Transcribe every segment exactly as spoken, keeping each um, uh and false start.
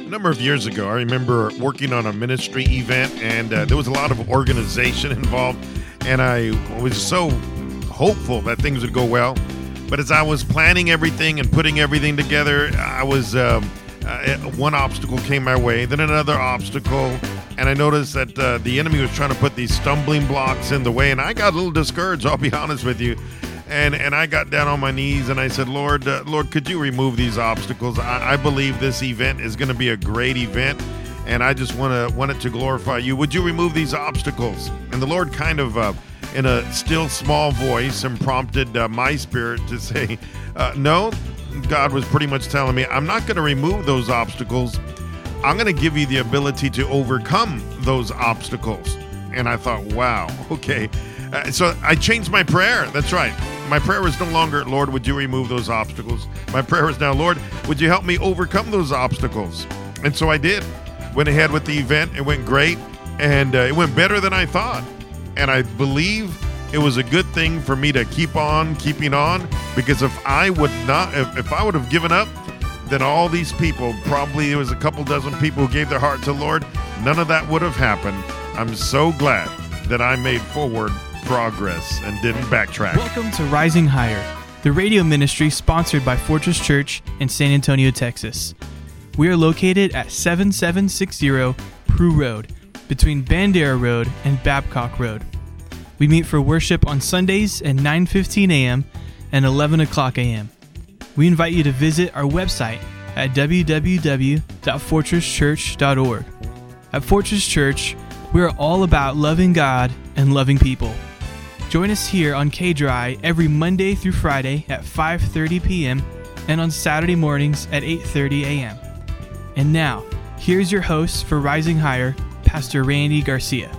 number of years ago, I remember working on a ministry event, and uh, there was a lot of organization involved, and I was so hopeful that things would go well. But as I was planning everything and putting everything together, I was um, uh, one obstacle came my way, then another obstacle, and I noticed that uh, the enemy was trying to put these stumbling blocks in the way, and I got a little discouraged, I'll be honest with you. And and I got down on my knees and I said, Lord, uh, Lord, could you remove these obstacles? I, I believe this event is going to be a great event, and I just want to want it to glorify you. Would you remove these obstacles? And the Lord kind of, uh, in a still small voice, and prompted uh, my spirit to say, uh, no. God was pretty much telling me, I'm not going to remove those obstacles. I'm going to give you the ability to overcome those obstacles. And I thought, wow, okay. Uh, so I changed my prayer. That's right. My prayer is no longer, Lord, would you remove those obstacles? My prayer is now, Lord, would you help me overcome those obstacles? And so I did. Went ahead with the event. It went great, and uh, it went better than I thought. And I believe it was a good thing for me to keep on keeping on, because if I would not, if, if I would have given up, then all these people, probably there was a couple dozen people who gave their heart to the Lord, none of that would have happened. I'm so glad that I made forward progress and didn't backtrack. Welcome to Rising Higher, the radio ministry sponsored by Fortress Church in San Antonio, Texas. We are located at seventy-seven sixty Prue Road, between Bandera Road and Babcock Road. We meet for worship on Sundays at nine fifteen a.m. and eleven o'clock a.m. We invite you to visit our website at w w w dot fortress church dot org. At Fortress Church, we are all about loving God and loving people. Join us here on K-Dry every Monday through Friday at five thirty p.m. and on Saturday mornings at eight thirty a.m. And now, here's your host for Rising Higher, Pastor Randy Garcia.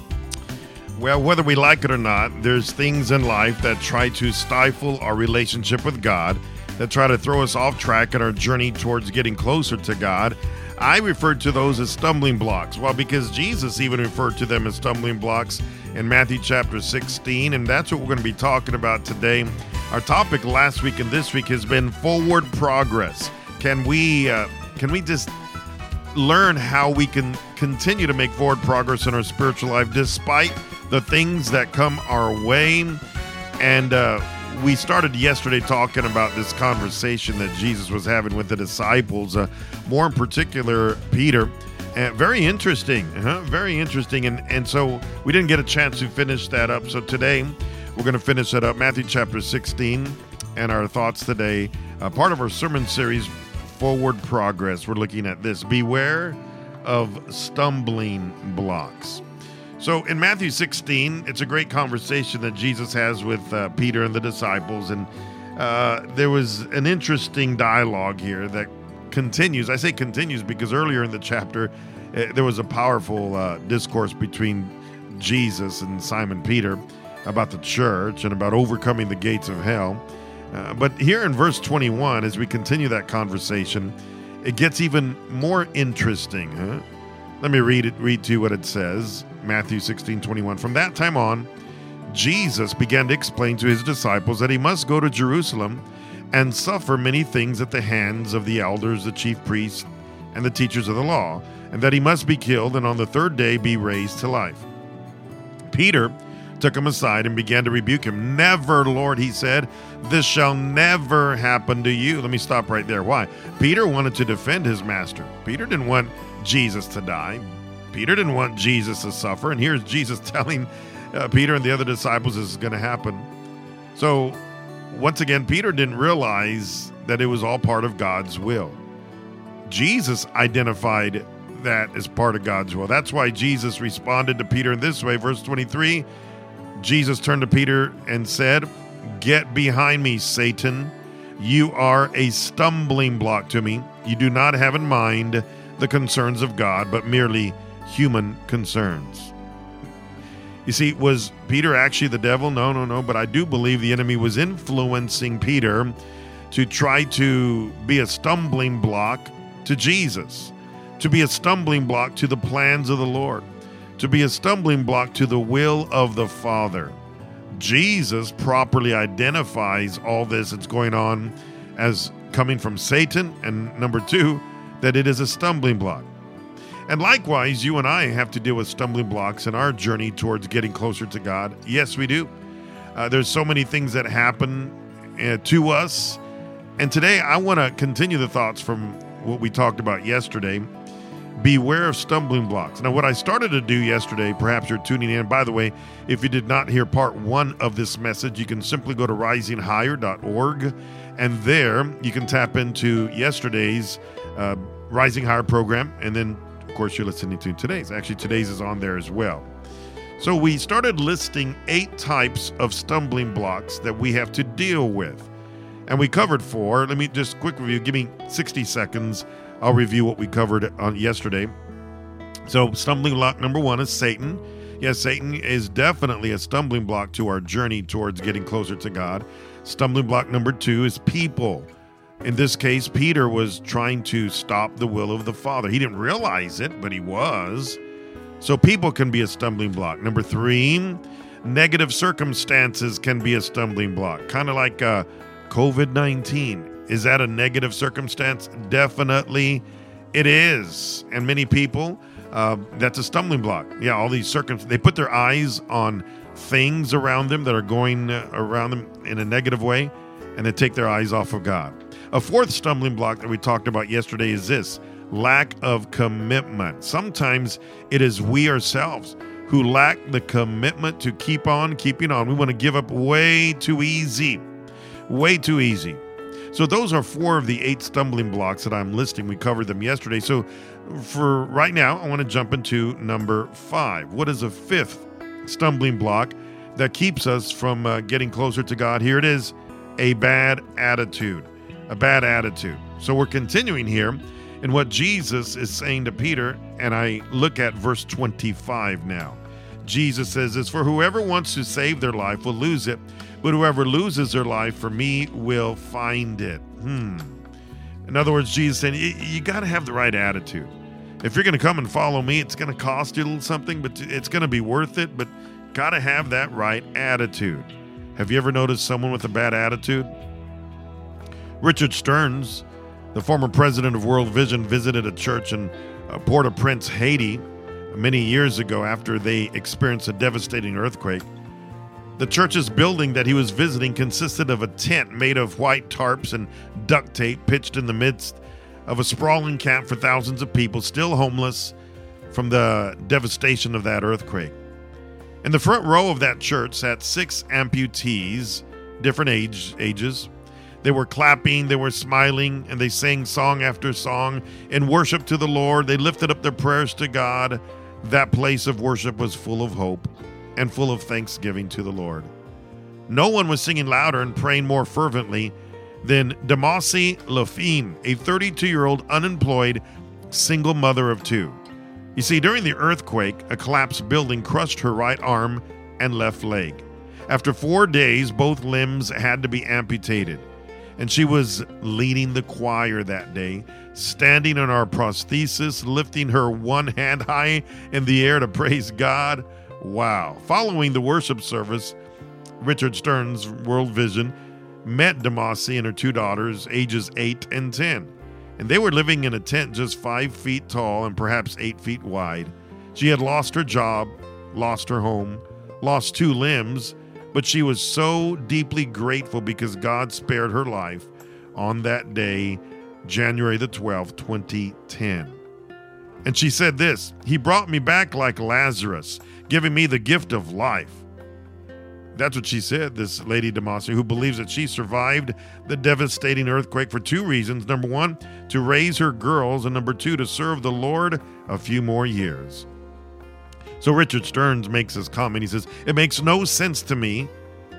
Well, whether we like it or not, there's things in life that try to stifle our relationship with God, that try to throw us off track in our journey towards getting closer to God. I referred to those as stumbling blocks. Well, because Jesus even referred to them as stumbling blocks in Matthew chapter sixteen, and that's what we're going to be talking about today. Our topic last week and this week has been forward progress. Can we uh, can we just learn how we can continue to make forward progress in our spiritual life despite the things that come our way? And uh, we started yesterday talking about this conversation that Jesus was having with the disciples, uh, more in particular, Peter. Uh, very interesting, huh? Very interesting. And, and so we didn't get a chance to finish that up. So today we're going to finish that up, Matthew chapter sixteen, and our thoughts today, uh, part of our sermon series, Forward Progress. We're looking at this: beware of stumbling blocks. So in Matthew sixteen, it's a great conversation that Jesus has with uh, Peter and the disciples. And uh, there was an interesting dialogue here that continues. I say continues because earlier in the chapter, uh, there was a powerful uh, discourse between Jesus and Simon Peter about the church and about overcoming the gates of hell. Uh, but here in verse twenty-one, as we continue that conversation, it gets even more interesting. Huh? Let me read it. Read to you what it says. Matthew sixteen twenty-one. From that time on, Jesus began to explain to his disciples that he must go to Jerusalem and suffer many things at the hands of the elders, the chief priests, and the teachers of the law, and that he must be killed and on the third day be raised to life. Peter took him aside and began to rebuke him. Never, Lord, he said, this shall never happen to you. Let me stop right there. Why? Peter wanted to defend his master. Peter didn't want Jesus to die. Peter didn't want Jesus to suffer. And here's Jesus telling uh, Peter and the other disciples this is going to happen. So once again, Peter didn't realize that it was all part of God's will. Jesus identified that as part of God's will. That's why Jesus responded to Peter in this way. Verse twenty-three, Jesus turned to Peter and said, "Get behind me, Satan. You are a stumbling block to me. You do not have in mind the concerns of God, but merely human concerns." You see, was Peter actually the devil? No, no, no. But I do believe the enemy was influencing Peter to try to be a stumbling block to Jesus, to be a stumbling block to the plans of the Lord, to be a stumbling block to the will of the Father. Jesus properly identifies all this that's going on as coming from Satan, and number two, that it is a stumbling block. And likewise, you and I have to deal with stumbling blocks in our journey towards getting closer to God. Yes, we do. Uh, there's so many things that happen uh, to us. And today I want to continue the thoughts from what we talked about yesterday. Beware of stumbling blocks. Now, what I started to do yesterday, perhaps you're tuning in. By the way, if you did not hear part one of this message, you can simply go to rising higher dot org, and there you can tap into yesterday's uh, Rising Higher program, and then, of course, you're listening to today's. Actually, today's is on there as well. So we started listing eight types of stumbling blocks that we have to deal with, and we covered four. Let me just quick review. Give me sixty seconds. I'll review what we covered on yesterday. So stumbling block number one is Satan. Yes, Satan is definitely a stumbling block to our journey towards getting closer to God. Stumbling block number two is people. In this case, Peter was trying to stop the will of the Father. He didn't realize it, but he was. So people can be a stumbling block. Number three, negative circumstances can be a stumbling block. Kind of like uh, covid nineteen. Is that a negative circumstance? Definitely it is. And many people, uh, that's a stumbling block. Yeah, all these circumstances, they put their eyes on things around them that are going uh, around them in a negative way, and they take their eyes off of God. A fourth stumbling block that we talked about yesterday is this: lack of commitment. Sometimes it is we ourselves who lack the commitment to keep on keeping on. We want to give up way too easy, way too easy. So those are four of the eight stumbling blocks that I'm listing. We covered them yesterday. So for right now, I want to jump into number five. What is a fifth stumbling block that keeps us from uh, getting closer to God? Here it is: a bad attitude. A bad attitude. So we're continuing here in what Jesus is saying to Peter, and I look at verse twenty-five now. Jesus says this: for whoever wants to save their life will lose it, but whoever loses their life for me will find it. Hmm. In other words, Jesus saying, you, you got to have the right attitude. If you're going to come and follow me, it's going to cost you a little something, but it's going to be worth it, but got to have that right attitude. Have you ever noticed someone with a bad attitude? Richard Stearns, the former president of World Vision, visited a church in uh, Port-au-Prince, Haiti, many years ago after they experienced a devastating earthquake. The church's building that he was visiting consisted of a tent made of white tarps and duct tape pitched in the midst of a sprawling camp for thousands of people still homeless from the devastation of that earthquake. In the front row of that church sat six amputees, different age, ages. They were clapping, they were smiling, and they sang song after song in worship to the Lord. They lifted up their prayers to God. That place of worship was full of hope and full of thanksgiving to the Lord. No one was singing louder and praying more fervently than Damasi Lafine, a thirty-two-year-old unemployed single mother of two. You see, during the earthquake, a collapsed building crushed her right arm and left leg. After four days, both limbs had to be amputated. And she was leading the choir that day, standing on our prosthesis, lifting her one hand high in the air to praise God. Wow. Following the worship service, Richard Stearns, World Vision, met Damasi and her two daughters, ages eight and ten. And they were living in a tent just five feet tall and perhaps eight feet wide. She had lost her job, lost her home, lost two limbs, but she was so deeply grateful because God spared her life on that day, January the twelfth, twenty ten. And she said this: he brought me back like Lazarus, giving me the gift of life. That's what she said, this lady Damasi, who believes that she survived the devastating earthquake for two reasons. Number one, to raise her girls, and number two, to serve the Lord a few more years. So Richard Stearns makes this comment. He says, it makes no sense to me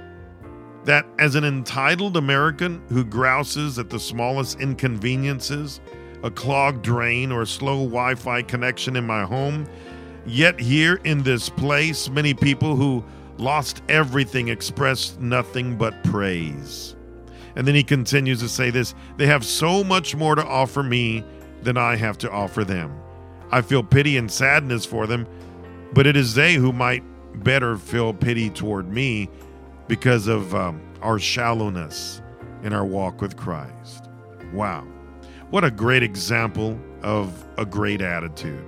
that as an entitled American who grouses at the smallest inconveniences, a clogged drain or a slow Wi-Fi connection in my home, yet here in this place, many people who lost everything expressed nothing but praise. And then he continues to say this: they have so much more to offer me than I have to offer them. I feel pity and sadness for them, but it is they who might better feel pity toward me because of um, our shallowness in our walk with Christ. Wow. What a great example of a great attitude.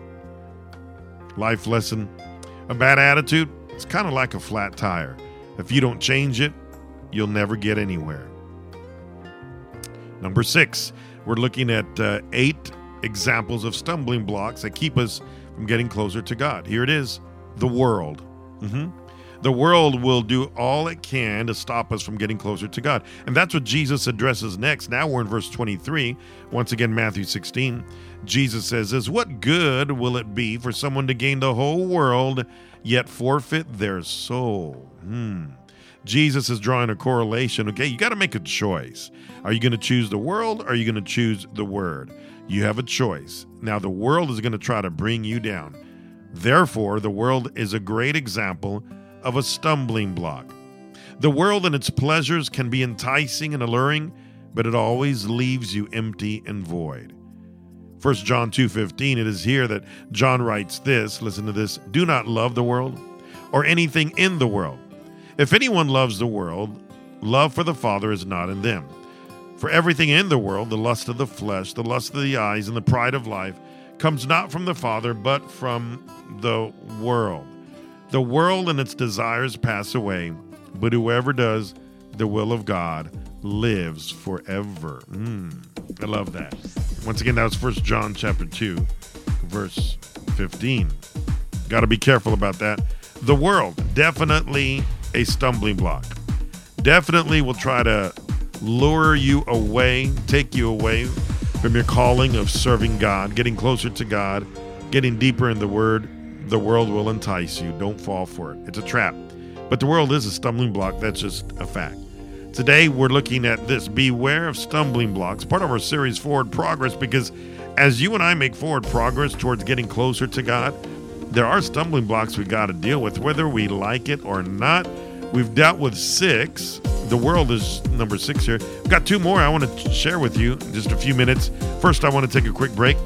Life lesson: a bad attitude, it's kind of like a flat tire. If you don't change it, you'll never get anywhere. Number six, we're looking at uh, eight examples of stumbling blocks that keep us from getting closer to God. Here it is: the world. Mm-hmm. The world will do all it can to stop us from getting closer to God. And that's what Jesus addresses next. Now we're in verse twenty-three. Once again, Matthew sixteen. Jesus says this: what good will it be for someone to gain the whole world, yet forfeit their soul? Hmm. Jesus is drawing a correlation. Okay, you got to make a choice. Are you going to choose the world, or are you going to choose the word? You have a choice. Now, the world is going to try to bring you down. Therefore, the world is a great example of a stumbling block. The world and its pleasures can be enticing and alluring, but it always leaves you empty and void. First John two fifteen, it is here that John writes this. Listen to this: do not love the world or anything in the world. If anyone loves the world, love for the Father is not in them. For everything in the world, the lust of the flesh, the lust of the eyes, and the pride of life, comes not from the Father, but from the world. The world and its desires pass away, but whoever does the will of God lives forever. Mm, I love that. Once again, that was First John chapter two, verse fifteen. Got to be careful about that. The world, definitely a stumbling block. Definitely will try to lure you away, take you away from your calling of serving God, getting closer to God, getting deeper in the Word. The world will entice you. Don't fall for it. It's a trap. But the world is a stumbling block. That's just a fact. Today, we're looking at this: beware of stumbling blocks, part of our series Forward Progress, because as you and I make forward progress towards getting closer to God, there are stumbling blocks we got to deal with, whether we like it or not. We've dealt with six. The world is number six here. We've got two more I want to share with you in just a few minutes. First, I want to take a quick break.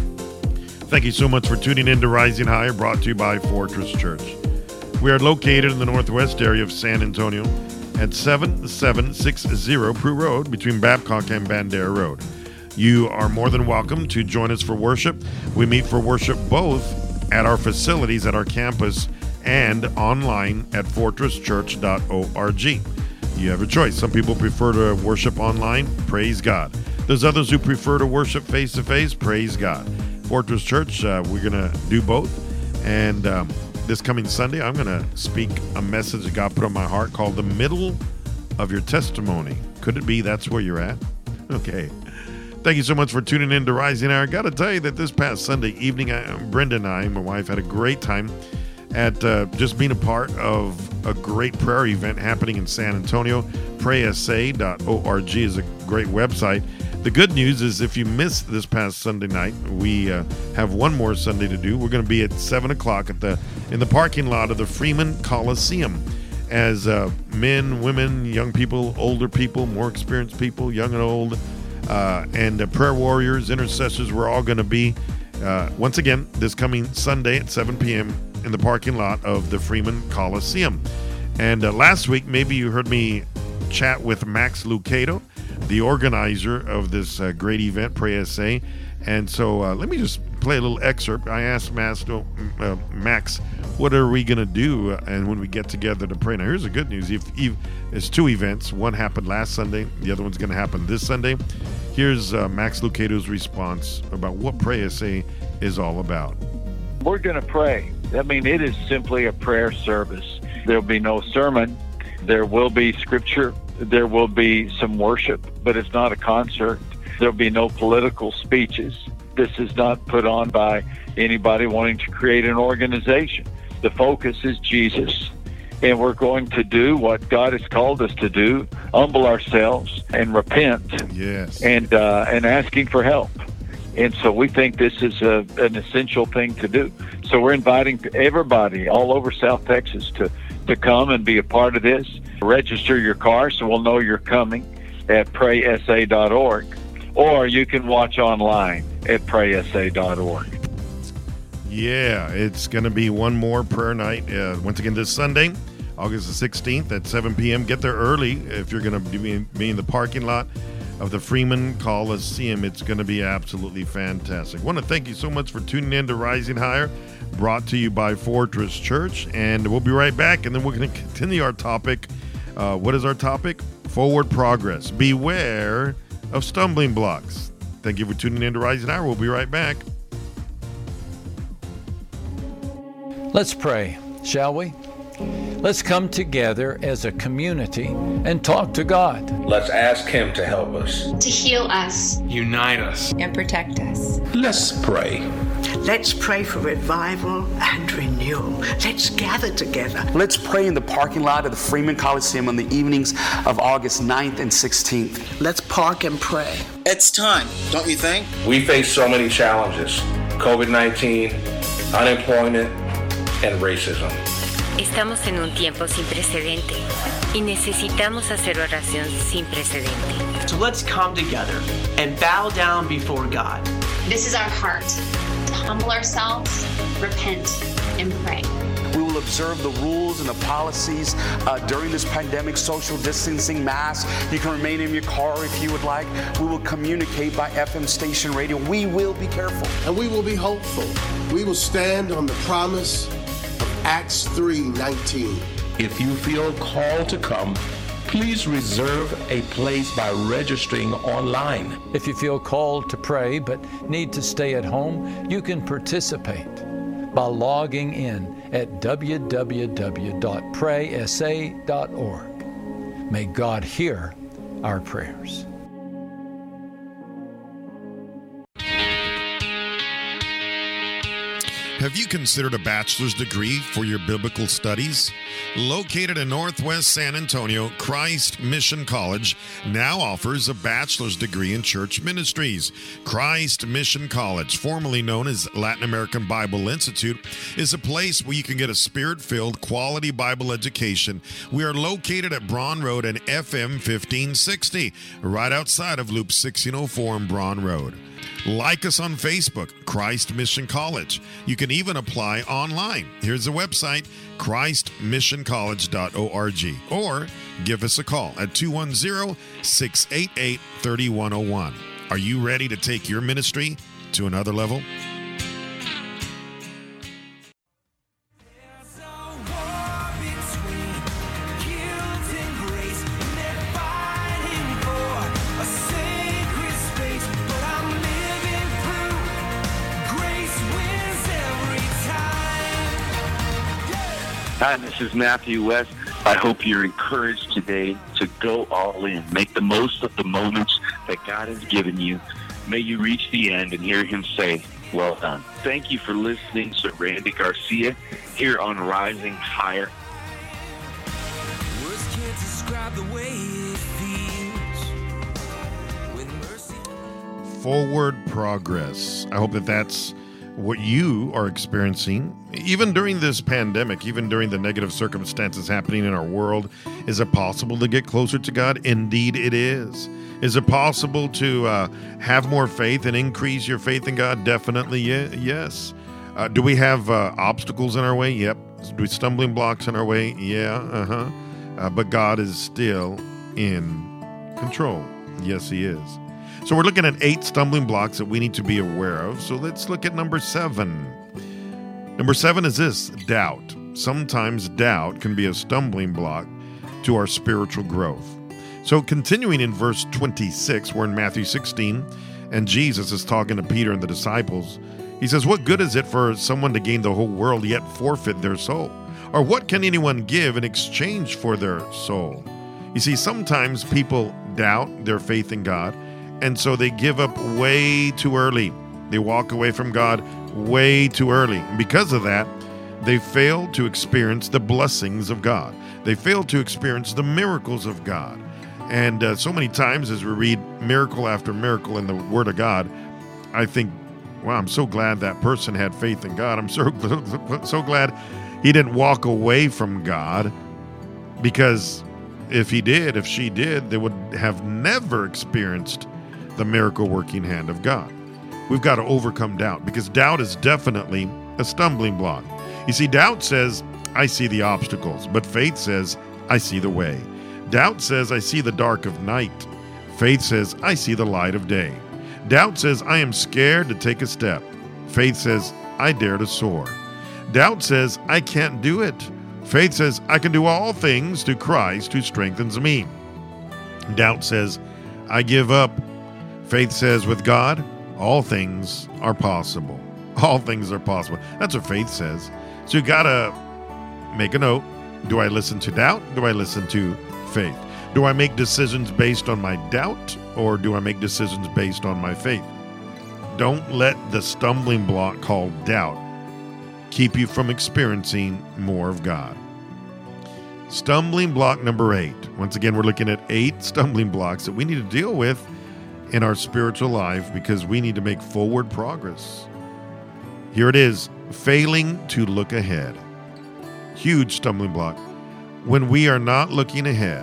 Thank you so much for tuning in to Rising Higher, brought to you by Fortress Church. We are located in the northwest area of San Antonio at seven seven six zero Prue Road between Babcock and Bandera Road. You are more than welcome to join us for worship. We meet for worship both at our facilities at our campus and online at fortress church dot org. You have a choice. Some people prefer to worship online. Praise God. There's others who prefer to worship face-to-face. Praise God. Fortress Church, uh, we're going to do both. And um, this coming Sunday, I'm going to speak a message that God put on my heart called The Middle of Your Testimony. Could it be that's where you're at? Okay. Thank you so much for tuning in to Rising Hour. I got to tell you that this past Sunday evening, I, Brenda and I, my wife, had a great time at uh, just being a part of a great prayer event happening in San Antonio. pray s a dot org is a great website. The good news is if you missed this past Sunday night, we uh, have one more Sunday to do. We're going to be at seven o'clock at the in the parking lot of the Freeman Coliseum as uh, men, women, young people, older people, more experienced people, young and old, uh, and uh, prayer warriors, intercessors. We're all going to be, uh, once again, this coming Sunday at seven p.m. in the parking lot of the Freeman Coliseum. And uh, last week, maybe you heard me chat with Max Lucado, the organizer of this uh, great event, Pray S A. And so uh, let me just play a little excerpt. I asked Max, uh, Max what are we going to do uh, and when we get together to pray? Now, here's the good news. If, if It's two events. One happened last Sunday. The other one's going to happen this Sunday. Here's uh, Max Lucado's response about what Pray S A is all about. We're going to pray. I mean, it is simply a prayer service. There'll be no sermon. There will be scripture. There will be some worship, but it's not a concert. There'll be no political speeches. This is not put on by anybody wanting to create an organization. The focus is Jesus, and we're going to do what God has called us to do, humble ourselves and repent, yes, and uh, and asking for help. And so we think this is a, an essential thing to do. So we're inviting everybody all over South Texas to, to come and be a part of this. Register your car so we'll know you're coming at pray s a dot org, or you can watch online at pray s a dot org. Yeah, it's going to be one more prayer night. Uh, once again, this Sunday, August the sixteenth at seven p.m. Get there early if you're going to be, be in the parking lot. of the Freeman Coliseum. It's going to be absolutely fantastic. I want to thank you so much for tuning in to Rising Higher, brought to you by Fortress Church. And we'll be right back, and then we're going to continue our topic. Uh, what is our topic? Forward progress. Beware of stumbling blocks. Thank you for tuning in to Rising Higher. We'll be right back. Let's pray, shall we? Let's come together as a community and talk to God. Let's ask Him to help us, to heal us, unite us, and protect us. Let's pray. Let's pray for revival and renewal. Let's gather together. Let's pray in the parking lot of the Freeman Coliseum on the evenings of August ninth and sixteenth. Let's park and pray. It's time, don't you think? We face so many challenges: covid nineteen, unemployment, and racism. Estamos en un tiempo sin precedente y necesitamos hacer oración sin precedente. So let's come together and bow down before God. This is our heart, to humble ourselves, repent, and pray. We will observe the rules and the policies uh, during this pandemic, social distancing, masks. You can remain in your car if you would like. We will communicate by F M station radio. We will be careful. And we will be hopeful. We will stand on the promise Acts three nineteen. If you feel called to come, please reserve a place by registering online. If you feel called to pray but need to stay at home, you can participate by logging in at w w w dot pray s a dot org. May God hear our prayers. Have you considered a bachelor's degree for your biblical studies? Located in Northwest San Antonio, Christ Mission College now offers a bachelor's degree in church ministries. Christ Mission College, formerly known as Latin American Bible Institute, is a place where you can get a spirit-filled, quality Bible education. We are located at Braun Road and F M fifteen sixty, right outside of Loop sixteen oh four and Braun Road. Like us on Facebook, Christ Mission College. You can even apply online. Here's the website, christ mission college dot org, or give us a call at two one zero, six eight eight, three one zero one. Are you ready to take your ministry to another level? Hi, this is Matthew West. I hope you're encouraged today to go all in. Make the most of the moments that God has given you. May you reach the end and hear Him say, well done. Thank you for listening to Randy Garcia here on Rising Higher. Words can't describe the way it feels when mercy... Forward progress. I hope that that's what you are experiencing, even during this pandemic, even during the negative circumstances happening in our world. Is it possible to get closer to God? Indeed, it is. Is it possible to uh, have more faith and increase your faith in God? Definitely, yeah, yes. Uh, do we have uh, obstacles in our way? Yep. Do we stumbling blocks in our way? Yeah, uh-huh. Uh, but God is still in control. Yes, He is. So we're looking at eight stumbling blocks that we need to be aware of. So let's look at number seven. Number seven is this, doubt. Sometimes doubt can be a stumbling block to our spiritual growth. So continuing in verse twenty-six, we're in Matthew sixteen, and Jesus is talking to Peter and the disciples. He says, what good is it for someone to gain the whole world yet forfeit their soul? Or what can anyone give in exchange for their soul? You see, sometimes people doubt their faith in God, and so they give up way too early. They walk away from God way too early. And because of that, they fail to experience the blessings of God. They fail to experience the miracles of God. And uh, so many times as we read miracle after miracle in the Word of God, I think, wow, I'm so glad that person had faith in God. I'm so, so glad he didn't walk away from God, because if he did, if she did, they would have never experienced the miracle-working hand of God. We've got to overcome doubt, because doubt is definitely a stumbling block. You see, doubt says, I see the obstacles, but faith says, I see the way. Doubt says, I see the dark of night. Faith says, I see the light of day. Doubt says, I am scared to take a step. Faith says, I dare to soar. Doubt says, I can't do it. Faith says, I can do all things through Christ who strengthens me. Doubt says, I give up. Faith says, with God, all things are possible. All things are possible. That's what faith says. So you got to make a note. Do I listen to doubt? Do I listen to faith? Do I make decisions based on my doubt, or do I make decisions based on my faith? Don't let the stumbling block called doubt keep you from experiencing more of God. Stumbling block number eight. Once again, we're looking at eight stumbling blocks that we need to deal with in our spiritual life because we need to make forward progress. Here it is, failing to look ahead. Huge stumbling block. When we are not looking ahead,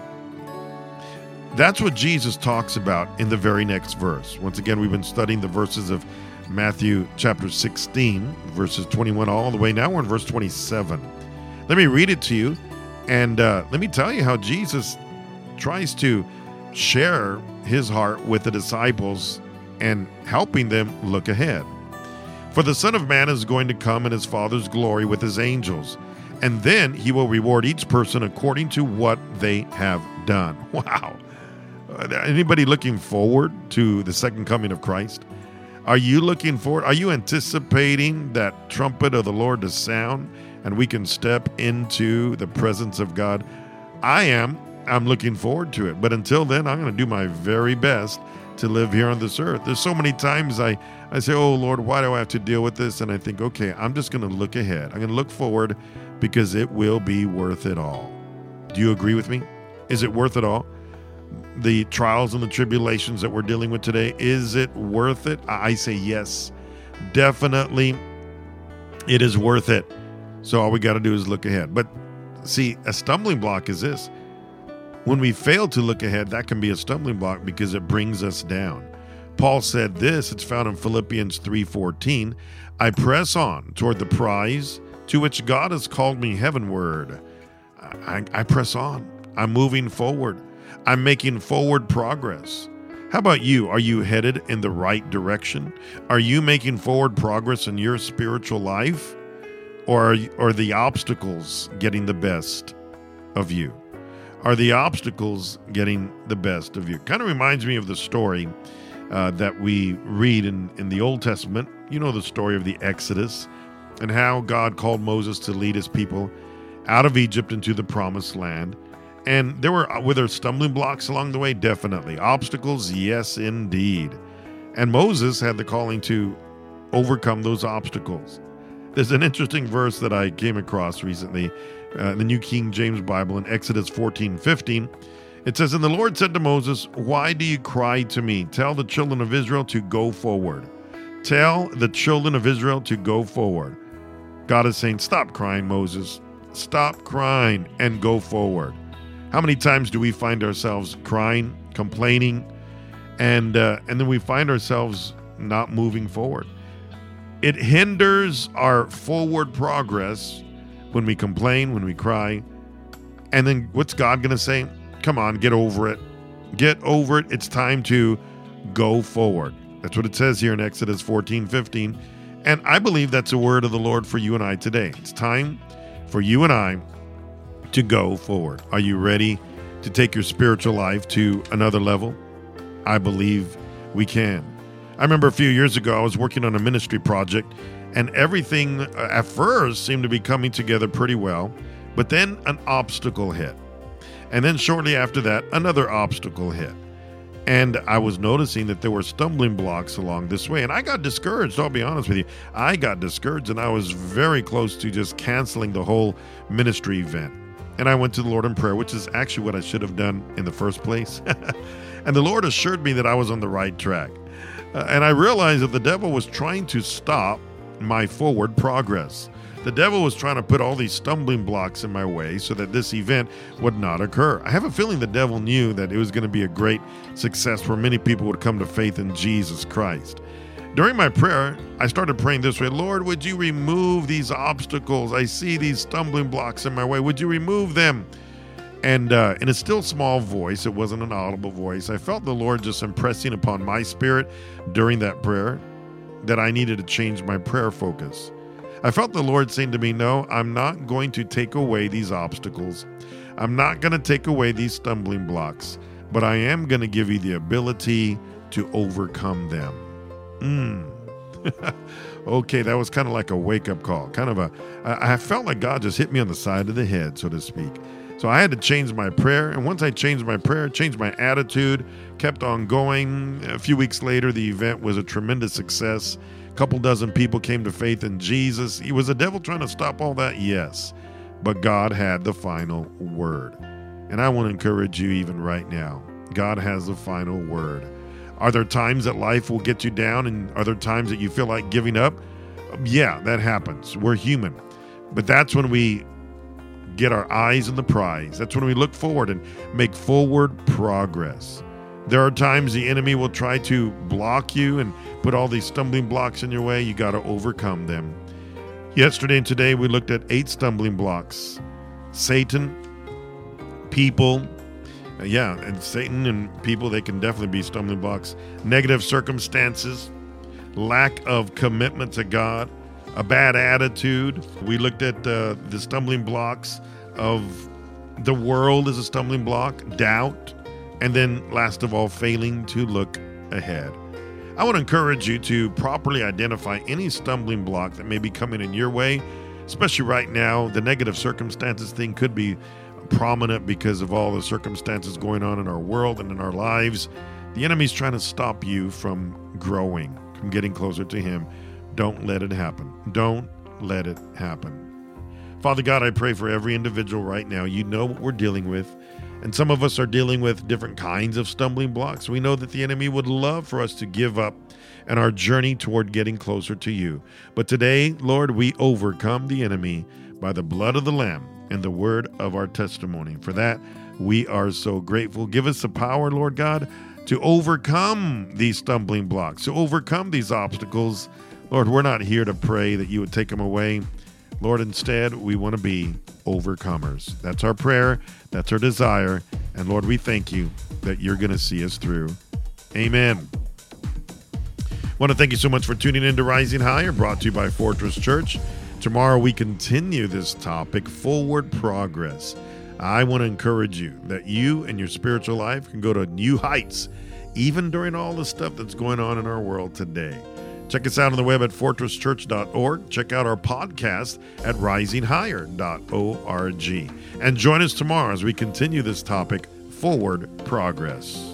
that's what Jesus talks about in the very next verse. Once again, we've been studying the verses of Matthew chapter sixteen, verses twenty-one all the way. Now we're in verse twenty-seven. Let me read it to you, and uh, let me tell you how Jesus tries to share his heart with the disciples and helping them look ahead. For the Son of Man is going to come in his Father's glory with his angels, and then he will reward each person according to what they have done. Wow. Anybody looking forward to the second coming of Christ? Are you looking forward? Are you anticipating that trumpet of the Lord to sound and we can step into the presence of God? I am. I'm looking forward to it. But until then, I'm going to do my very best to live here on this earth. There's so many times I, I say, oh, Lord, why do I have to deal with this? And I think, okay, I'm just going to look ahead. I'm going to look forward because it will be worth it all. Do you agree with me? Is it worth it all? The trials and the tribulations that we're dealing with today, is it worth it? I say yes. Definitely it is worth it. So all we got to do is look ahead. But see, a stumbling block is this. When we fail to look ahead, that can be a stumbling block because it brings us down. Paul said this, it's found in Philippians three fourteen, I press on toward the prize to which God has called me heavenward. I, I press on. I'm moving forward. I'm making forward progress. How about you? Are you headed in the right direction? Are you making forward progress in your spiritual life? Or are, are the obstacles getting the best of you? Are the obstacles getting the best of you? Kind of reminds me of the story uh, that we read in, in the Old Testament. You know the story of the Exodus and how God called Moses to lead his people out of Egypt into the promised land. And there were, were there stumbling blocks along the way? Definitely. Obstacles? Yes, indeed. And Moses had the calling to overcome those obstacles. There's an interesting verse that I came across recently, uh, in the New King James Bible in Exodus fourteen fifteen. It says, and the Lord said to Moses, why do you cry to me? Tell the children of Israel to go forward. Tell the children of Israel to go forward. God is saying, stop crying, Moses. Stop crying and go forward. How many times do we find ourselves crying, complaining, and uh, and then we find ourselves not moving forward? It hinders our forward progress when we complain, when we cry. And then what's God going to say? Come on, get over it. Get over it. It's time to go forward. That's what it says here in Exodus fourteen fifteen. And I believe that's a word of the Lord for you and I today. It's time for you and I to go forward. Are you ready to take your spiritual life to another level? I believe we can. I remember a few years ago, I was working on a ministry project, and everything uh, at first seemed to be coming together pretty well, but then an obstacle hit. And then shortly after that, another obstacle hit. And I was noticing that there were stumbling blocks along this way. And I got discouraged, I'll be honest with you. I got discouraged, and I was very close to just canceling the whole ministry event. And I went to the Lord in prayer, which is actually what I should have done in the first place. And the Lord assured me that I was on the right track. Uh, and I realized that the devil was trying to stop my forward progress. The devil was trying to put all these stumbling blocks in my way so that this event would not occur. I have a feeling the devil knew that it was going to be a great success where many people would come to faith in Jesus Christ. During my prayer, I started praying this way, Lord, would you remove these obstacles? I see these stumbling blocks in my way. Would you remove them? And uh, in a still small voice, it wasn't an audible voice, I felt the Lord just impressing upon my spirit during that prayer that I needed to change my prayer focus. I felt the Lord saying to me, no, I'm not going to take away these obstacles. I'm not going to take away these stumbling blocks, but I am going to give you the ability to overcome them. Mm. Okay, that was kind of like a wake-up call. Kind of a, I, I felt like God just hit me on the side of the head, so to speak. So I had to change my prayer, and once I changed my prayer, changed my attitude, kept on going. A few weeks later, the event was a tremendous success. A couple dozen people came to faith in Jesus. He was the devil trying to stop all that? Yes. But God had the final word. And I want to encourage you even right now. God has the final word. Are there times that life will get you down, and are there times that you feel like giving up? Yeah, that happens. We're human. But that's when we get our eyes on the prize. That's when we look forward and make forward progress. There are times the enemy will try to block you and put all these stumbling blocks in your way. You got to overcome them. Yesterday and today we looked at eight stumbling blocks. Satan, people, uh, yeah, and Satan and people, they can definitely be stumbling blocks. Negative circumstances, lack of commitment to God, a bad attitude. We looked at uh, the stumbling blocks of the world as a stumbling block, doubt, and then last of all, failing to look ahead. I want to encourage you to properly identify any stumbling block that may be coming in your way, especially right now. The negative circumstances thing could be prominent because of all the circumstances going on in our world and in our lives. The enemy's trying to stop you from growing, from getting closer to him. Don't let it happen. Don't let it happen. Father God, I pray for every individual right now. You know what we're dealing with. And some of us are dealing with different kinds of stumbling blocks. We know that the enemy would love for us to give up in our journey toward getting closer to you. But today, Lord, we overcome the enemy by the blood of the Lamb and the word of our testimony. For that, we are so grateful. Give us the power, Lord God, to overcome these stumbling blocks, to overcome these obstacles. Lord, we're not here to pray that you would take them away. Lord, instead, we want to be overcomers. That's our prayer. That's our desire. And Lord, we thank you that you're going to see us through. Amen. I want to thank you so much for tuning in to Rising Higher, brought to you by Fortress Church. Tomorrow we continue this topic, forward progress. I want to encourage you that you and your spiritual life can go to new heights, even during all the stuff that's going on in our world today. Check us out on the web at fortress church dot org. Check out our podcast at rising higher dot org. And join us tomorrow as we continue this topic, forward progress.